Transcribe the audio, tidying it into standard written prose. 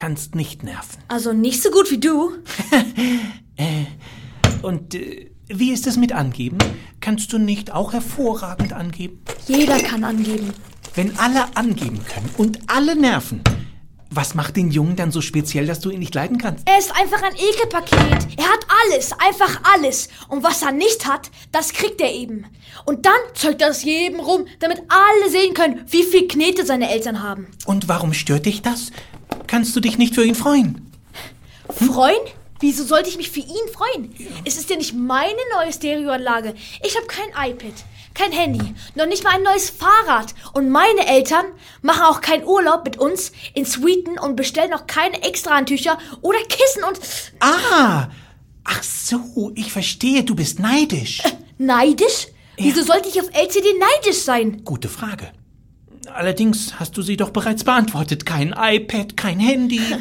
kannst nicht nerven. Also nicht so gut wie du. Und wie ist es mit Angeben? Kannst du nicht auch hervorragend angeben? Jeder kann angeben. Wenn alle angeben können und alle nerven, was macht den Jungen dann so speziell, dass du ihn nicht leiden kannst? Er ist einfach ein Ekelpaket. Er hat alles, einfach alles. Und was er nicht hat, das kriegt er eben. Und dann zeugt er es jedem rum, damit alle sehen können, wie viel Knete seine Eltern haben. Und warum stört dich das? Kannst du dich nicht für ihn freuen? Freuen? Wieso sollte ich mich für ihn freuen? Ja. Es ist ja nicht meine neue Stereoanlage. Ich habe kein iPad, kein Handy, noch nicht mal ein neues Fahrrad. Und meine Eltern machen auch keinen Urlaub mit uns in Suiten und bestellen auch keine Extrahandtücher oder Kissen und... Ach so, ich verstehe, du bist neidisch. Neidisch? Ja. Wieso sollte ich auf LCD neidisch sein? Gute Frage. Allerdings hast du sie doch bereits beantwortet. Kein iPad, kein Handy.